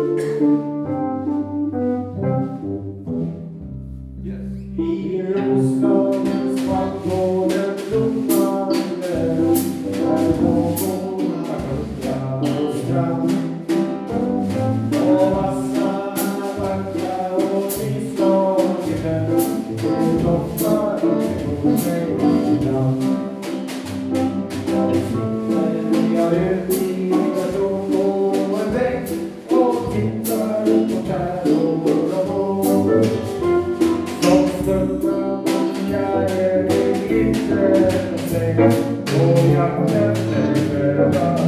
I Roslagens svartmålen blommande, där vågorna skjuta på strand. Och vassarna vackra och frislagade, det doftar på sig ibland. Där sitter jag ut i person på en vägg och tittar på täror och vågor. Och jag behöver